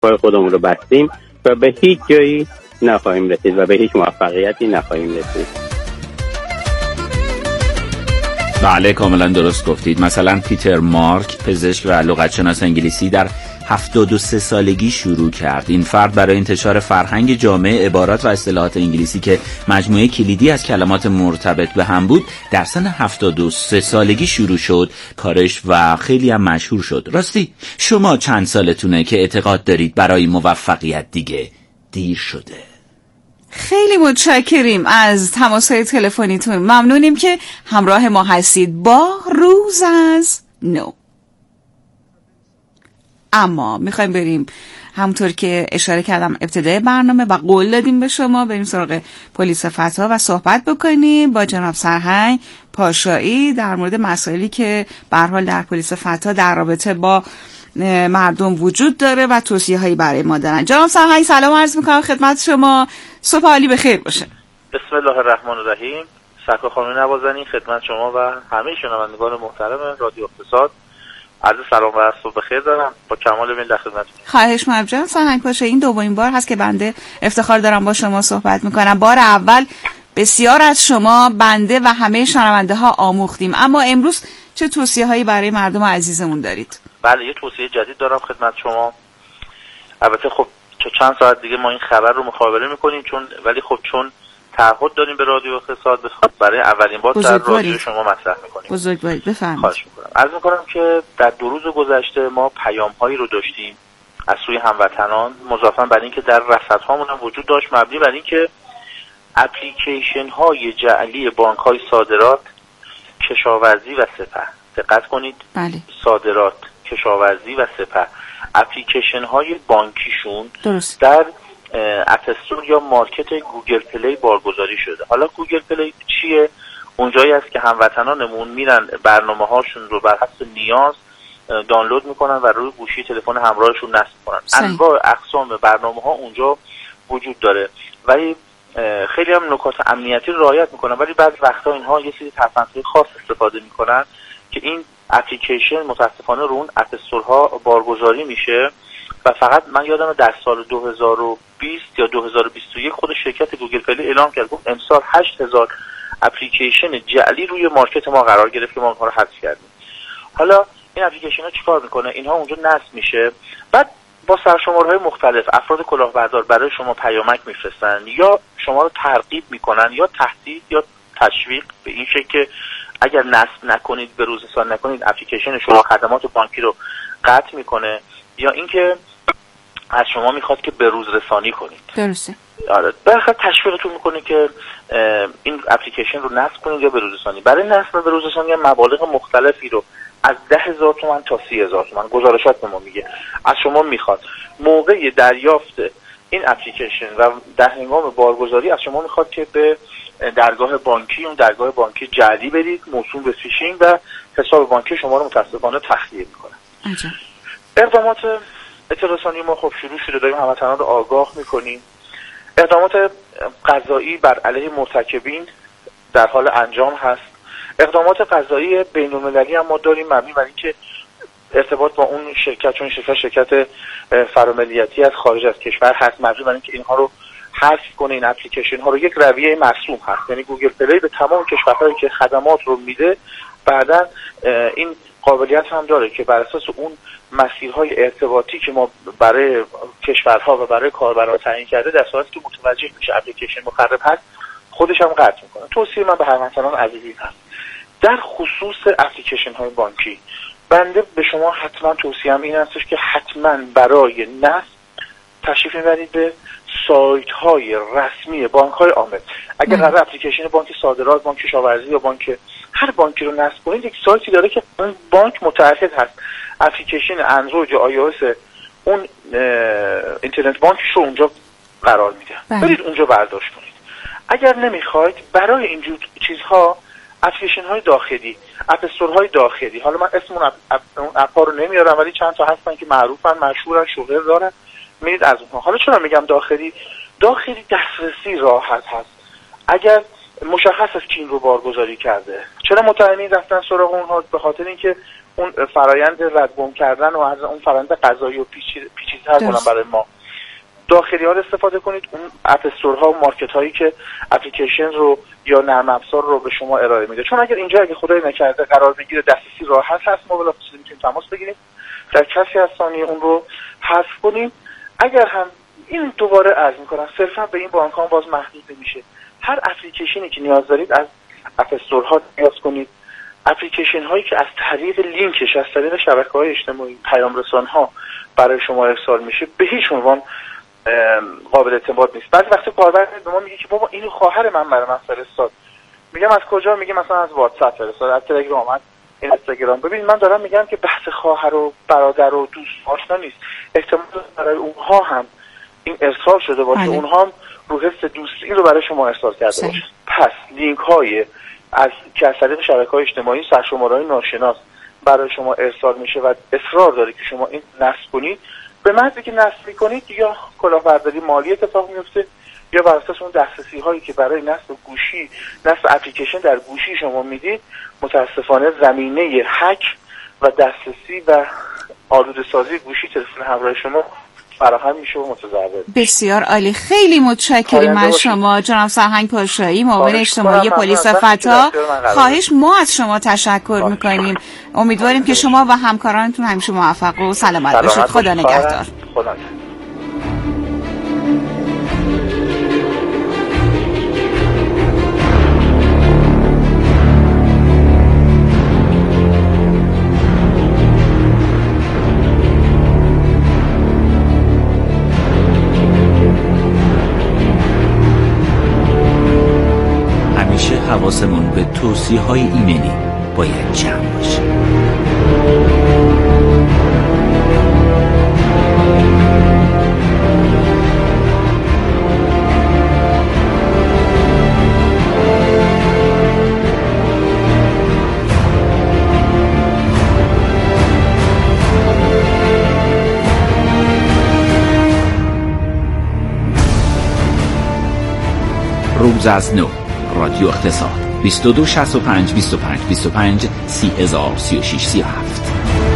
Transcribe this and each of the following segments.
پای خودمون رو بستیم و به هیچ جایی نخواهیم رسید و به هیچ موفقیتی نخواهیم رسید. بله کاملا درست گفتید. مثلا پیتر مارک، پزشک و لغتشناس انگلیسی، در 73 سالگی شروع کرد. این فرد برای انتشار فرهنگ جامع عبارات و اصطلاحات انگلیسی که مجموعه کلیدی از کلمات مرتبط به هم بود، در سن 73 سالگی شروع شد کارش و خیلی هم مشهور شد. راستی شما چند سالتونه که اعتقاد دارید برای موفقیت دیگه دیر شده؟ خیلی متشکریم از تماس‌های تلفنیتون. ممنونیم که همراه ما هستید با روز از نو. اما میخوایم بریم همونطور که اشاره کردم ابتدای برنامه و قول دادیم به شما، بریم سراغ پلیس فتا و صحبت بکنیم با جناب سرهنگ پاشایی در مورد مسائلی که به هر حال در پلیس فتا در رابطه با مردم وجود داره و توصیه‌هایی برای ما دارن. جناب سرهنگ سلام عرض میکنم خدمت شما، صبح عالی بخیر باشه. بسم الله الرحمن الرحیم. سرکار خانم نوازنین خدمت شما و همه شنوندگان محترم رادیو اقتصاد عرض سلام و صبح بخیر دارم. با کمال میل در خدمتتون. خواهش می‌کنم جناب سرهنگ پاشایی، این دومین بار هست که بنده افتخار دارم با شما صحبت میکنم. بار اول بسیار از شما بنده و همه شنونده ها آموختیم، اما امروز چه توصیه‌هایی برای مردم عزیزمون دارید؟ بله یه توصیه جدید دارم خدمت شما. البته خب چند ساعت دیگه ما این خبر رو مخابره میکنیم ولی چون تعهد داریم به رادیو اقتصاد برای اولین بار در رادیو شما مطرح میکنیم. بزرگوارید، بفرمایید. خواهش میکنم. عرض میکنم که در 2 روز گذشته ما پیام‌هایی رو داشتیم از سوی هموطنان مضافاً بر اینکه در رصدهامون هم وجود داشت مبنی بر اینکه اپلیکیشن‌های جعلی بانک‌های صادرات، کشاورزی و سپه، دقت کنید، بله. صادرات، کشاورزی و سپه، اپلیکیشن‌های بانکیشون درست. در اپستور یا مارکت گوگل پلی بارگذاری شده. حالا گوگل پلی چیه؟ اونجایی است که هموطنانمون میرن برنامه‌هاشون رو بر حسب نیاز دانلود میکنن و روی گوشی تلفن همراهشون نصب میکنن. انواع اقسام برنامه‌ها اونجا وجود داره ولی خیلی هم نکات امنیتی رو رعایت میکنن، ولی بعضی وقتا اینها یه سری ترفندهای خاص استفاده میکنن که این اپلیکیشن متاسفانه رو اون اپستورها بارگذاری میشه و فقط من یادمه در سال 2020 یا 2021 خود شرکت گوگل پلی اعلام کرد گفت امسال 8000 اپلیکیشن جعلی روی مارکت ما قرار گرفت که ما اونها رو حذف کردیم. حالا این اپلیکیشن ها چیکار میکنه؟ اینها اونجا نصب میشه، بعد با سرشمارهای مختلف افراد کلاهبردار برای شما پیامک میفرستن یا شما رو ترغیب میکنن یا تهدید یا تشویق به این شکل که اگر نصب نکنید به روز رسانی نکنید اپلیکیشن شما خدمات بانکی رو قطع میکنه یا اینکه از شما میخواد که به روز رسانی کنید. درسته. آره، بالاخره تشویقتون میکنه که این اپلیکیشن رو نصب کنید یا به روز رسانی. برای نصب به روز رسانی مبالغ مختلفی رو از 10,000 تومان تا 30,000 تومان گزارشات به ما میگه. از شما میخواد موقع دریافت این اپلیکیشن و در هنگام بارگذاری از شما میخواد که به درگاه بانکی، اون درگاه بانکی جعلی برید موسوم به فیشینگ و حساب بانکی شما رو متاسفانه تخلیه میکنه. اقدامات اطلاع رسانی ما خب شروع شده، داریم هموطنان رو آگاه میکنیم. اقدامات قضایی بر علیه مرتکبین در حال انجام هست. اقدامات قضایی بین‌المللی هم ما داریم مبنی بر اینکه ارتباط با اون شرکت، چون شرکت فراملیتی از خارج از کشور هست، مبنی بر اینکه اینها رو حذف کنه، این اپلیکیشن ها رو. یک رویه مرسوم هست، یعنی گوگل پلی به تمام کشورهایی که خدمات رو میده بعداً این قابلیت هم داره که بر اساس اون مسیرهای ارتباطی که ما برای کشورها و برای کاربران تعیین کرده در صورتی که متوجه میشه اپلیکیشن مخرب هست خودش هم قطع میکنه. توصیه من به هموطنان عزیزی هست در خصوص اپلیکیشن های بانکی، بنده به شما حتما توصیه‌ام این هستش که حتما برای نصب تشریف میبرید به سایت های رسمی بانک های عامل. اگر قرار اپلیکیشن بانک صادرات، بانک کشاورزی یا بانک هر بانکی رو نصب کنید، یک سایتی داره که اون بانک متعهد هست اپلیکیشن اندروید یا آی او اس اون اینترنت بانکش رو اونجا قرار میده. برید اونجا برداشت کنید. اگر نمیخواید برای اینجور چیزها اپلیکیشن های داخلی، اپ استور های داخلی، حالا من اسم اون اپ ها رو نمیارم ولی چند تا هستن که معروفن، مشهورن، شهرت دارن، میرید از اونها. حالا چرا میگم داخلی دسترسی راحت هست. اگر مشخص است که این رو بارگذاری کرده، چرا متهمین رفتن سراغ اونها؟ به خاطر اینکه اون فرایند ردگم کردن و از اون فرایند قضایی و پیچیده‌تر کنن برای ما. داخلی ها رو استفاده کنید، اون اپ استورها و مارکت هایی که اپلیکیشن رو یا نرم افزار رو به شما ارائه میده. چون اگر اینجا اگه خدای نکرده قرار بگیره دسترسی راحت هست، ما بلافاصله میتونیم تماس بگیریم، در کسی از ثانیه اون رو حذف کنیم. اگر هم این دوباره عرض میکنم صرفا به این بانک ها باز محدود نمیشه، هر اپلیکیشنی که نیاز دارید از اپ استورها نیاز کنید. اپلیکیشن هایی که از طریق لینکش از طریق شبکه‌های اجتماعی پیام رسان ها برای شما ارسال میشه به هیچ عنوان قابل اعتماد نیست. بعضی وقتی کاربر به ما میگه که بابا اینو خواهر من برای من فرستاد، میگم از کجا؟ میگه مثلا از واتساپ فرستاد، از تلگرام، از اینستاگرام. ببین من دارم میگم که بحث خواهر و برادر و دوست آشنا نیست، احتمال برای اونها هم این ارسال شده باشه، اونها هم رو حس دوستی این رو برای شما ارسال کرده باشه. پس لینک های که از طریق شبکه‌های اجتماعی سرشماره‌های ناشناس برای شما ارسال میشه و اصرار داره که شما این نصب کنید، به محضی که نصب میکنید یا کلاهبرداری مالی اتفاق میفته یا بر اساس اون دسترسی هایی که برای نصب گوشی، نصب اپلیکیشن در گوشی شما میدید، متاسفانه زمینه هک و دسترسی و آلوده سازی گوشی تلفن همراه شما فراهم میشه و متضرر. بسیار عالی، خیلی متشکریم از شما جناب سرهنگ پاشایی، معاون اجتماعی پلیس فتا. خواهش ما از شما تشکر میکنیم. امیدواریم که شما و همکارانتون همیشه موفق و سلامت باشید. خدا نگهدار. خدا. حواسمون به توصیه‌های ایمنی باید جمع باشه. روز از نو، رادیو اقتصاد، 22 65 25 25 3036 37.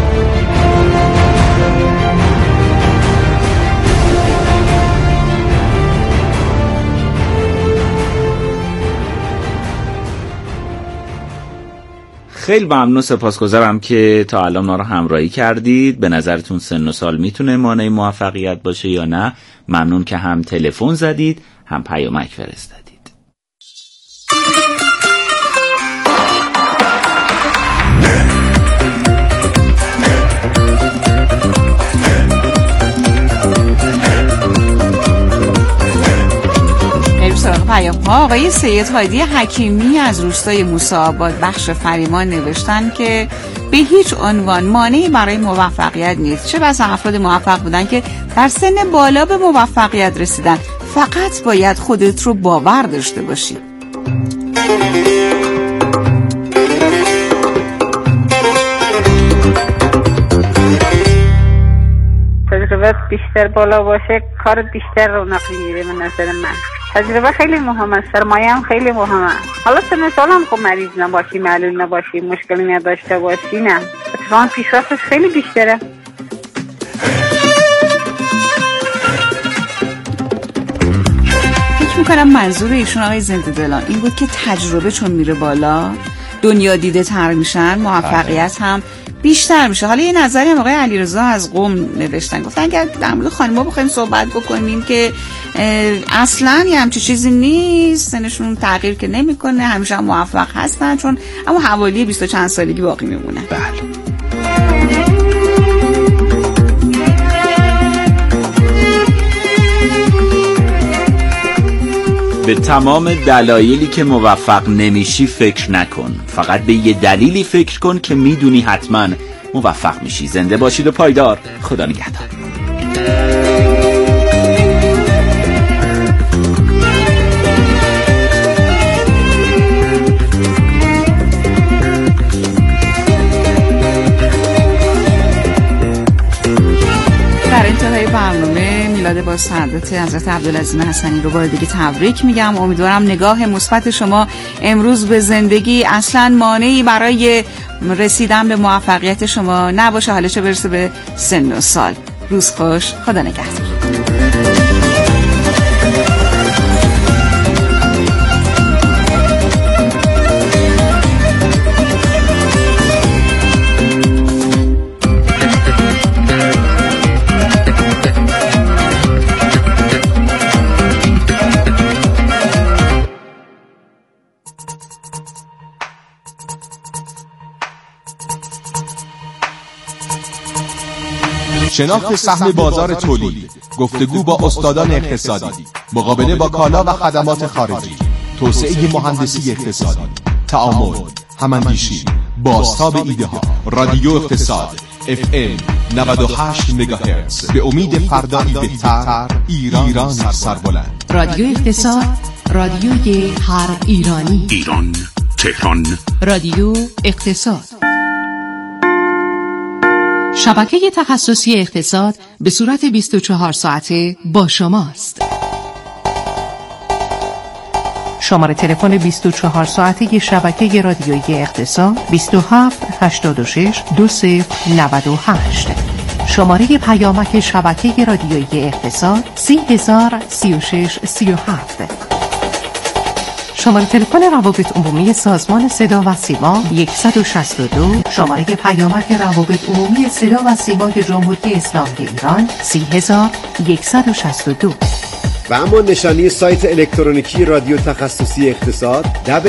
خیلی ممنون، سپاسگزارم که تا الان ما رو همراهی کردید. به نظرتون سن و سال میتونه مانع موفقیت باشه یا نه؟ ممنون که هم تلفن زدید هم پیامک فرستادید. پیام ها. آقای سید هادی حکیمی از روستای موسی آباد بخش فریمان نوشتن که به هیچ عنوان مانعی برای موفقیت نیست. چه بسا افراد موفق بودن که در سن بالا به موفقیت رسیدن، فقط باید خودت رو باور داشته باشی. تجربه بیشتر بالا باشه کار بیشتر رونق میگیره. من نظر من تجربه خیلی مهمه، سرمایه هم خیلی مهمه. حالا سن سال هم خب مریض نباشی، معلول نباشی، مشکلی نداشته باشی، نه اتفاقا پیشرفتش خیلی بیشتره. فکر میکنم منظور ایشون آقای زنده دلان این بود که تجربه چون میره بالا، دنیا دیده تر میشن، موفقیت هم بیشتر میشه. حالا یه نظری هم آقای علیرضا از قم نوشتن، گفتن اگر در مورد خانم‌ها بخوایم صحبت بکنیم که اصلا یه همچین چیزی نیست، سنشون تغییر که نمیکنه، همیشه هم موفق هستن، چون اما حوالی 20 و چند سالگی باقی میمونه. بله. به تمام دلایلی که موفق نمیشی فکر نکن، فقط به یه دلیلی فکر کن که میدونی حتما موفق میشی. زنده باشید و پایدار. خدا نگهدار. در انتهای برنامه میلاد با سعادت حضرت عبدالعظیم حسنی رو بار دیگه تبریک میگم. امیدوارم نگاه مثبت شما امروز به زندگی اصلا مانعی برای رسیدن به موفقیت شما نباشه، حالا چه برسه به سن و سال. روز خوش، خدا نگهدار. شناخت سهم بازار تولید، گفتگو با استادان اقتصادی، مقابله با کالا و خدمات خارجی، توسعه مهندسی اقتصادی، تعامل، هماندیشی، بازتاب ایده ها. رادیو اقتصاد FM 98 مگاهرتز، به امید فردایی بهتر، ایران سربلند. رادیو اقتصاد، رادیوی هر ایرانی. ایران، تهران. رادیو اقتصاد، شبکه تخصصی اقتصاد به صورت 24 ساعته با شماست. شماره تلفن 24 ساعته شبکه رادیویی اقتصاد 27 86 2098. شماره پیامک شبکه رادیویی اقتصاد 30036 37. شماره تلفن روابط عمومی سازمان صدا و سیما 162. شماره پیامک روابط عمومی صدا و سیمای جمهوری اسلامی ایران 30162. و اما نشانی سایت الکترونیکی رادیو تخصصی اقتصاد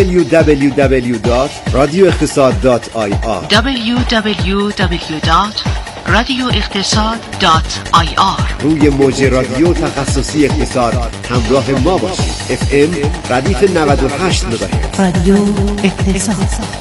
www.radioeqtisad.ir www.radioeqtisad.ir. روی موج رادیو تخصصی اقتصاد همراه ما باشید. FM ردیف 98 مگاهرتز. رادیو اقتصاد.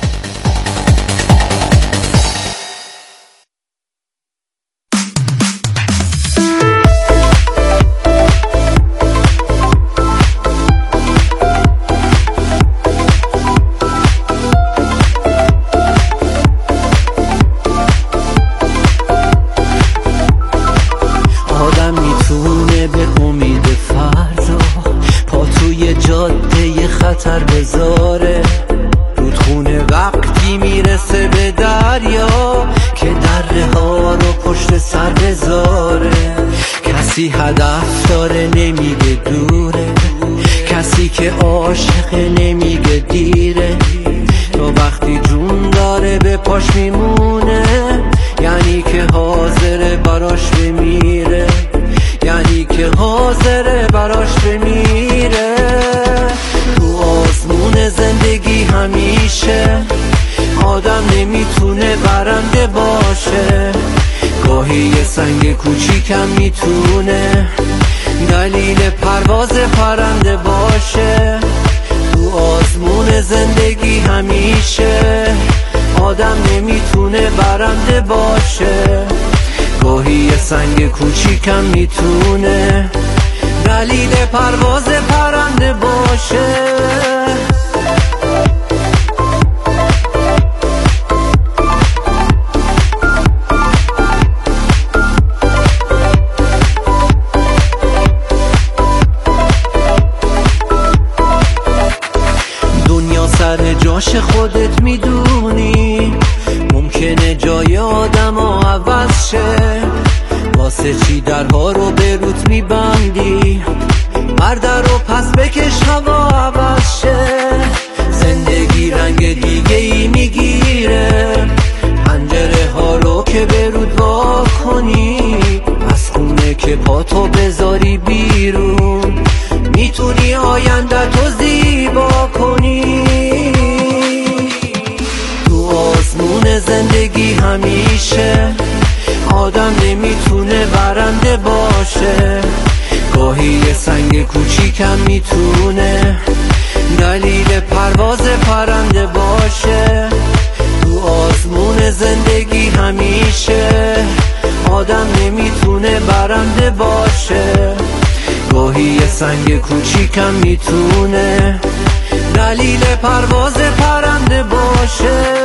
خطر بذاره رودخونه وقتی میرسه به دریا که دره ها رو پشت سر بذاره. کسی هدف داره نمیگه دوره، کسی که عاشقه نمیگه دیره. تو وقتی جون داره به پاش میمونه یعنی که حاضره براش بمیره، یعنی که حاضره براش بمیره. تو آسمون زندگی همیشه آدم نمیتونه برنده باشه، گاهی یه سنگ کوچیکم میتونه دلیل پرواز پرنده باشه. تو آسمون زندگی همیشه آدم نمیتونه برنده باشه، گاهی یه سنگ کوچیکم میتونه دلیل پرواز پرنده باشه. دنیا سر جاش خودت میدونی، ممکنه جای آدم ها عوض شه. واسه چی درها رو به روت میبندی؟ مرد رو پس بکش هوا عوض شه. زندگی رنگ دیگه ای میگیره، پنجره ها رو که به رود وا کنی، از خونه که پاتو بذاری بیرون میتونی آینده تو زیبا کنی. تو آسمون زندگی همیشه آدم نمیتونه برنده باشه، گاهی یه سنگ کوچیکم میتونه دلیل پرواز پرنده باشه. تو آسمون زندگی همیشه آدم نمیتونه برنده باشه، گاهی یه سنگ کوچیکم میتونه دلیل پرواز پرنده باشه.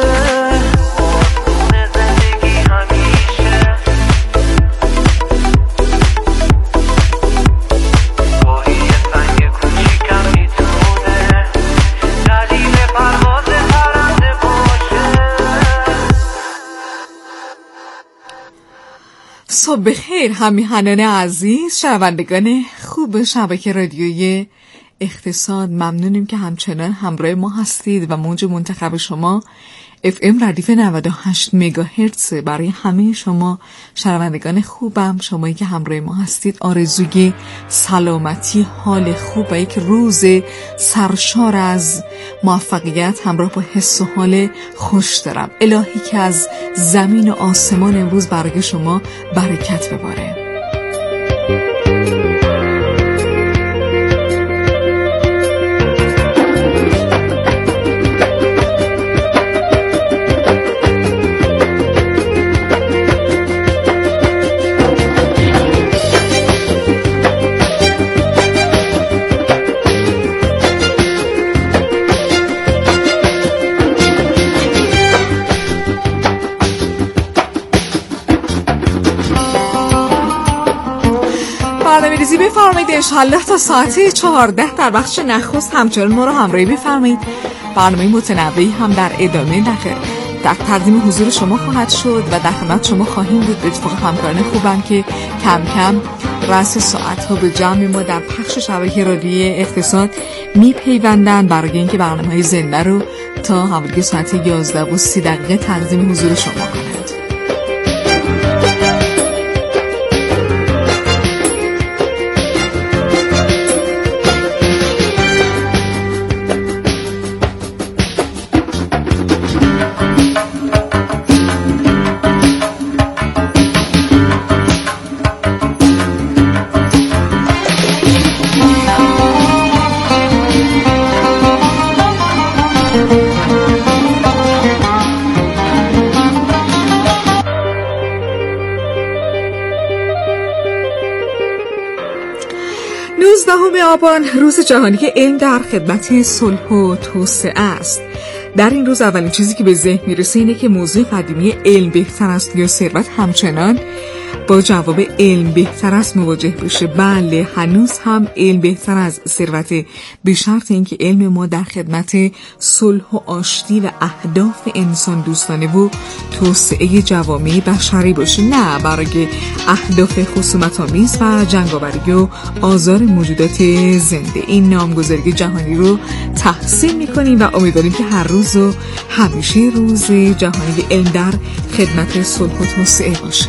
صبح بخیر همیهنان عزیز، شنوندگان خوب شبکه رادیویی اقتصاد. ممنونیم که همچنان همراه ما هستید و موج منتخب شما FM ردیف 98 مگاهرتز. برای همه شما شنوندگان خوبم، شمایی که همراه ما هستید، آرزوی سلامتی، حال خوب و یک روز سرشار از موفقیت همراه با حس و حال خوش دارم. الهی که از زمین و آسمان امروز برای شما برکت بباره. بفرمایید انشالله تا ساعت 14 در بخش نخست همچنان ما رو همراهی بفرمایید. برنامه متنوعی هم در ادامه در تقدیم حضور شما خواهد شد و در خدمت شما خواهیم بود. به اتفاق همکاران خوبم که کم کم رأس ساعت ها به جمع ما در پخش شبکه رادیویی اقتصاد میپیوندن برای اینکه برنامه‌های زنده رو تا حوالی ساعت 11:30 تقدیم حضور شما کنند. آبان روز جهانی که علم در خدمت صلح و توسعه است. در این روز اولین چیزی که به ذهن میرسه اینه که موضوع قدیمی علم بهتر است یا ثروت همچنان با جواب علم بهتر است مواجه بشه. بله، هنوز هم علم بهتر از ثروت، به شرط اینکه علم ما در خدمت صلح و آشتی و اهداف انسان دوستانه و توسعه جوامع بشری باشه، نه برای اهداف خصومت‌آمیز و جنگاوری و آزار موجودات زنده. این نامگذاری جهانی رو تحسین می‌کنیم و امیدواریم که هر روز و همیشه روز جهانی علم در خدمت صلح و توسعه باشه.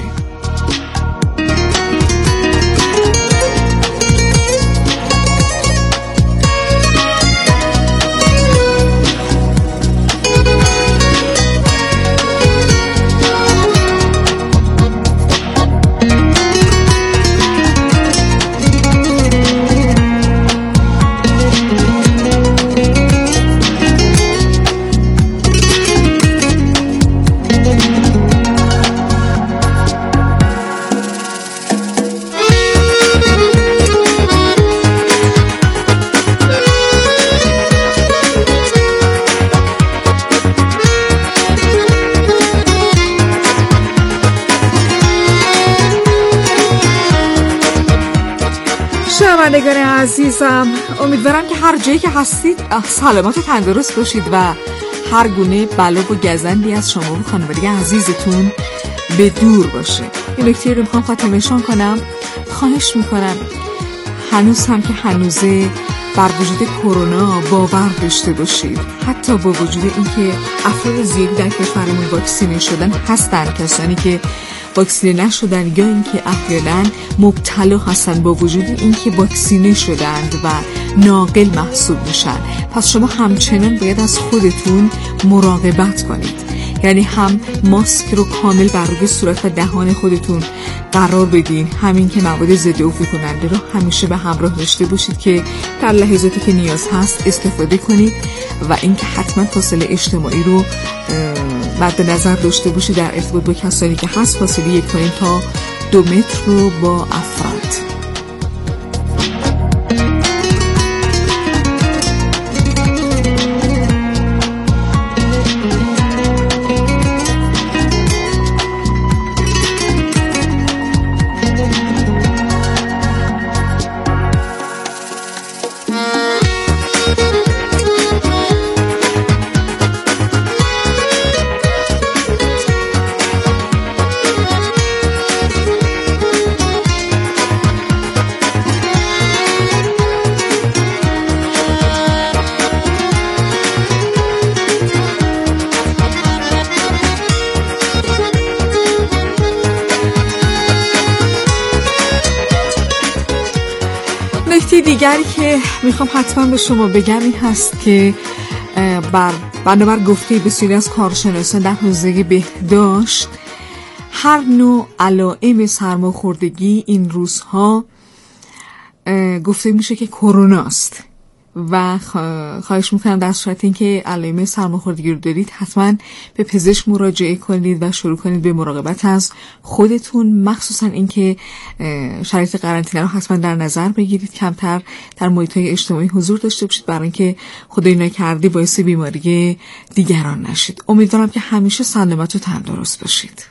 شنوندگان عزیزم، امیدوارم که هر جایی که هستید سلامت و تندرست باشید و هر گونه بلا و گزندی از شما و خانواده عزیزتون به دور باشه. این نکته رو میخوام خاتمه‌شان کنم. خواهش میکنم هنوز هم که هنوزه بر وجود کرونا باور داشته باشید. حتی با وجود اینکه افراد زیادی در کشورمون واکسینه شدن، هستن کسانی که واکسینه نشدن یا اینکه احیانا مبتلا هستن با وجود اینکه واکسینه شدند و ناقل محسوب میشن. پس شما همچنان باید از خودتون مراقبت کنید، یعنی هم ماسک رو کامل بر روی صورت و دهان خودتون قرار بدین، همین که مواد ضد عفونی کننده رو همیشه به همراه داشته باشید که در لحظاتی که نیاز هست استفاده کنید و اینکه حتما فاصله اجتماعی رو مد نظر داشته باشید. در ارتباط با کسانی که هست فاصله 1 تا 2 متر رو با افراد. نکته دیگری که میخوام حتما به شما بگم این هست که بنابر گفته بسیاری از کارشناسان در حوزه بهداشت، هر نوع علائم سرماخوردگی این روزها گفته میشه که کروناست و خواهش میکنم در صورت اینکه علائم سرماخوردگی رو دارید حتما به پزشک مراجعه کنید و شروع کنید به مراقبت از خودتون، مخصوصا اینکه شرایط قرنطینه رو حتما در نظر بگیرید، کمتر در محیط‌های اجتماعی حضور داشته باشید برای اینکه خدای نکرده باعث بیماری دیگران نشید. امیدوارم که همیشه سلامت و تندرست باشید.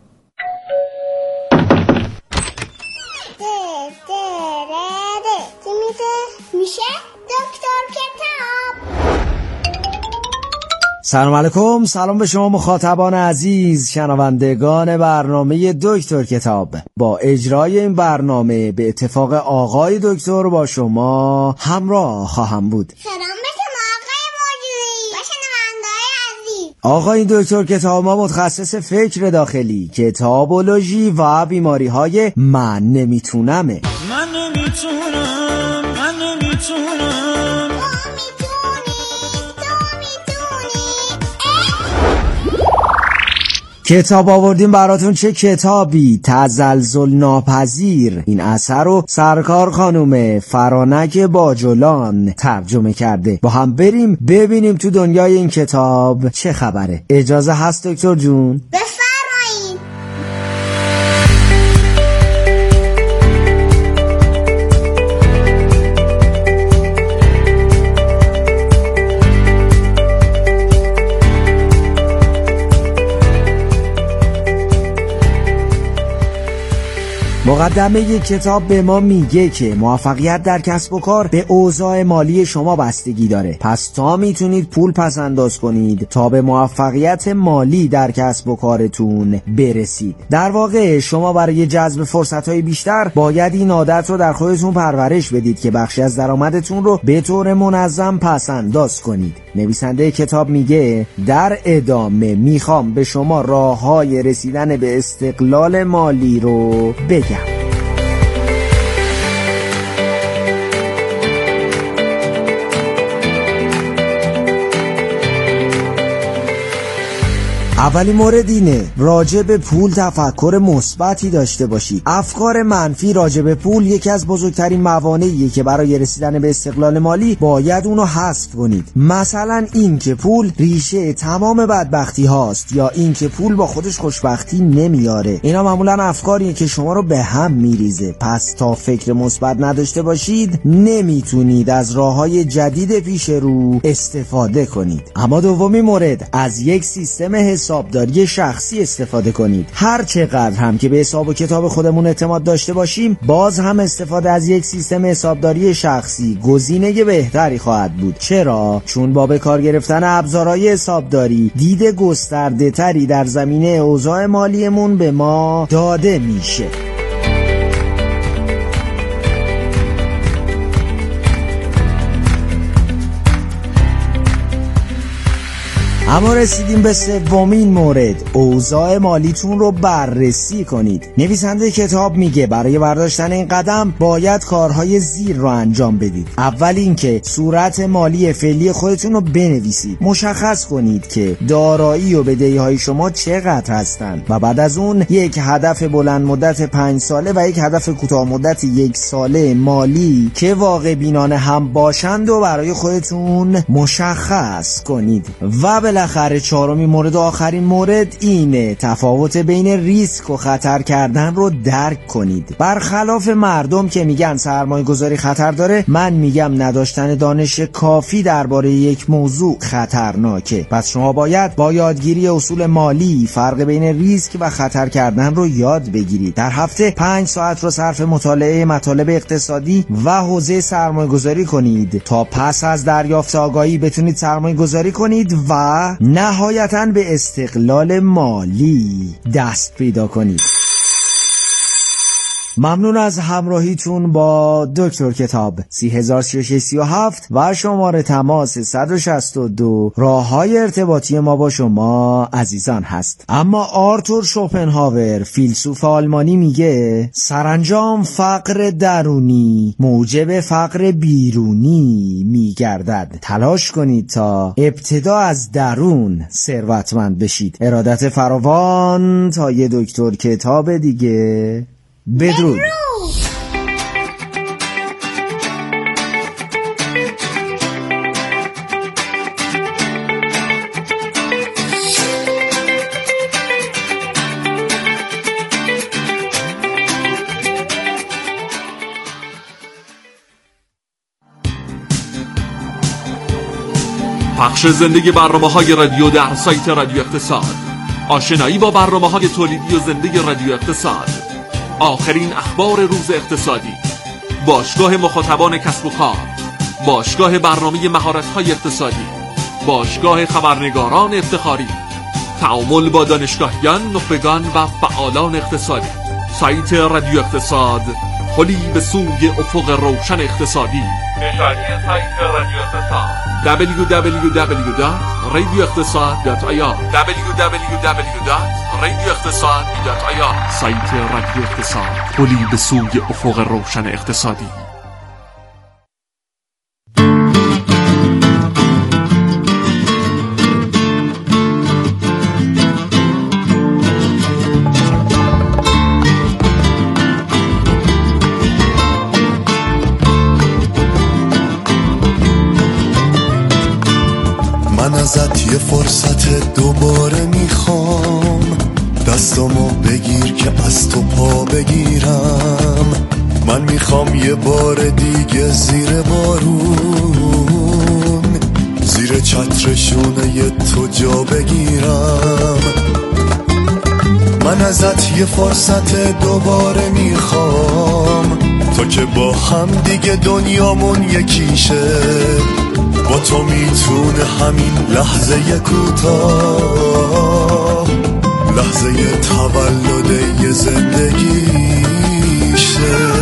میشه دکتر کتاب. سلام علیکم، سلام به شما مخاطبان عزیز، شنوندگان برنامه دکتر کتاب. با اجرای این برنامه به اتفاق آقای دکتر با شما همراه خواهم بود. سلام به شما آقای موجودی و شنونده‌های عزیز. آقای دکتر کتاب ما متخصص فکر داخلی، کتابولوژی و بیماری‌های من نمیتونمه. کتاب آوردیم براتون، چه کتابی؟ تزلزل ناپذیر. این اثر رو سرکار خانم فرانک باجلان ترجمه کرده. با هم بریم ببینیم تو دنیای این کتاب چه خبره. اجازه هست دکتر جون؟ بفرمایید. مقدمه یک کتاب به ما میگه که موفقیت در کسب و کار به اوضاع مالی شما بستگی داره. پس تا میتونید پول پس انداز کنید تا به موفقیت مالی در کسب و کارتون برسید. در واقع شما برای جذب فرصتهای بیشتر باید این عادت رو در خودتون پرورش بدید که بخشی از درآمدتون رو به طور منظم پس انداز کنید. نویسنده کتاب میگه در ادامه میخوام به شما راههای رسیدن به استقلال مالی رو بگم. اولی مورد اینه، راجع به پول تفکر مثبتی داشته باشید. افکار منفی راجع به پول یکی از بزرگترین موانعیه که برای رسیدن به استقلال مالی باید اونو حذف کنید. مثلا این که پول ریشه تمام بدبختی هاست یا این که پول با خودش خوشبختی نمیاره. اینا معمولا افکاریه که شما رو به هم میریزه. پس تا فکر مثبت نداشته باشید نمیتونید از راههای جدید پیش رو استفاده کنید. اما دومی مورد، از یک سیستم حسابداری شخصی استفاده کنید. هر چقدر هم که به حساب و کتاب خودمون اعتماد داشته باشیم، باز هم استفاده از یک سیستم حسابداری شخصی گزینه بهتری خواهد بود. چرا؟ چون با به کار گرفتن ابزارهای حسابداری دید گسترده تری در زمینه اوضاع مالیمون به ما داده میشه. اما رسیدیم به سومین مورد، اوضاع مالیتون رو بررسی کنید. نویسنده کتاب میگه برای برداشتن این قدم باید کارهای زیر رو انجام بدید. اول اینکه صورت مالی فعلی خودتون رو بنویسید. مشخص کنید که دارایی و بدهی‌های شما چقدر هستند و بعد از اون یک هدف بلند مدت 5 ساله و یک هدف کوتاه مدت 1 ساله مالی که واقع بینانه هم باشند و برای خودتون مشخص کنید. و بالاخره چهارمین مورد و آخرین مورد اینه، تفاوت بین ریسک و خطر کردن رو درک کنید. برخلاف مردم که میگن سرمایه گذاری خطر داره، من میگم نداشتن دانش کافی درباره یک موضوع خطرناکه. پس شما باید با یادگیری اصول مالی فرق بین ریسک و خطر کردن رو یاد بگیرید. در هفته 5 ساعت رو صرف مطالعه مطالب اقتصادی و حوزه سرمایه گذاری کنید تا پس از دریافت آگاهی بتونید سرمایه گذاری کنید و نهایتاً به استقلال مالی دست پیدا کنید. ممنون از همراهیتون با دکتر کتاب. 303637 و شماره تماس 162 راههای ارتباطی ما با شما عزیزان هست. اما آرتور شوپنهاور فیلسوف آلمانی میگه سرانجام فقر درونی موجب فقر بیرونی میگردد. تلاش کنید تا ابتدا از درون ثروتمند بشید. ارادت فراوان تا یه دکتر کتاب دیگه. بدرود. پخش زندگی برنامه‌های رادیو در سایت رادیو اقتصاد، آشنایی با برنامه‌های تولیدی و زندگی رادیو اقتصاد، آخرین اخبار روز اقتصادی، باشگاه مخاطبان کسب و کار، باشگاه برنامه مهارت‌های اقتصادی، باشگاه خبرنگاران افتخاری، تعامل با دانشگاهیان، نخبگان و فعالان اقتصادی. سایت رادیو اقتصاد، پلی به سوی افق روشن اقتصادی. نشانی سایت رادیو اقتصاد www.radioeqtasad.ir www.radioeqtasad.ir. سایت رادیو اقتصاد، پلی به سوی افق روشن اقتصادی. ازت یه فرصت دوباره میخوام، دستامو بگیر که از تو پا بگیرم. من میخوام یه بار دیگه زیر بارون، زیر چترشونه یه تو جا بگیرم. من ازت یه فرصت دوباره میخوام، تا که با هم دیگه دنیامون یکیشه. با تو میتونه همین لحظه کوتاه، لحظه تولد یه زندگی شه.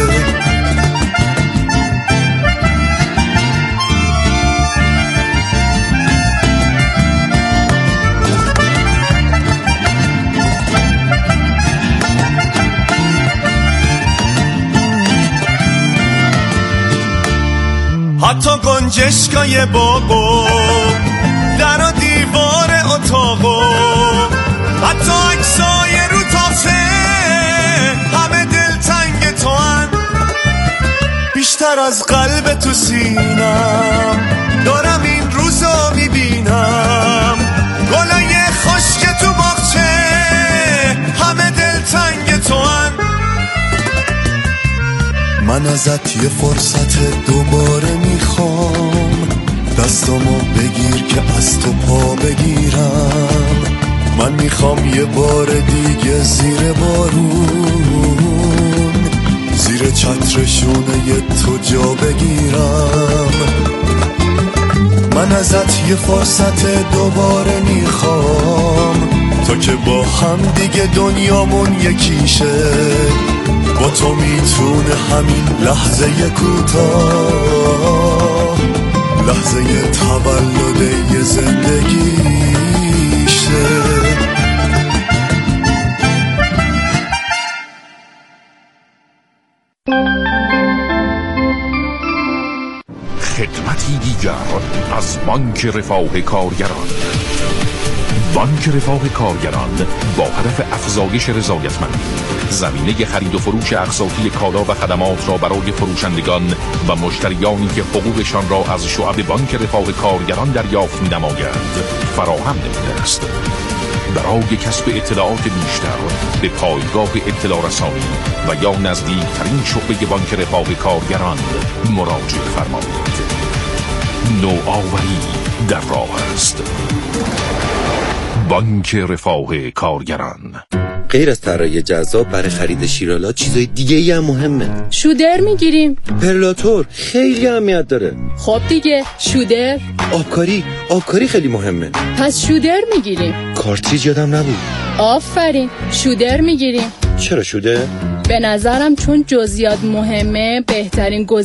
حتی گنجشکای باغو، در و دیوار اتاقو، حتی عکسای رو تاسه، همه دلتنگ تو هن. بیشتر از قلب تو سینم دارم این روزا میبینم. گلای خشک تو باغچه، همه دلتنگ تو هن. من ازت یه فرصت دوباره میخوام، دستامو بگیر که از تو پا بگیرم. من میخوام یه بار دیگه زیر بارون، زیر چترشونه یه تو جا بگیرم. من ازت یه فرصت دوباره میخوام، تا که با هم دیگه دنیامون یکیشه. با تو میتونه همین لحظه کوتاه، لحظه تولد یه زندگی شه. خدمتی دیگر از بانک رفاه کارگران. بانک رفاه کارگران با هدف افزایش رضایتمندی، زمینه خرید و فروش اقساطی کالا و خدمات را برای فروشندگان و مشتریانی که حقوقشان را از شعب بانک رفاه کارگران دریافت می‌نمایند فراهم نموده است. برای کسب اطلاعات بیشتر به پایگاه اطلاع رسانی و یا نزدیکترین شعبه بانک رفاه کارگران مراجعه فرمایید. نوآوری در راه است. بانک رفاه کارگران. غیر از طراحی جذاب برای خرید شیرالات، چیزای دیگه ای هم مهمه. شودر میگیریم. پرلاتور خیلی اهمیت داره. خب دیگه شودر. آبکاری خیلی مهمه. پس شودر میگیریم. کارتریج یادم نبود. آفرین، شودر میگیریم. چرا شده؟ به نظرم چون جزئیات مهمه بهترین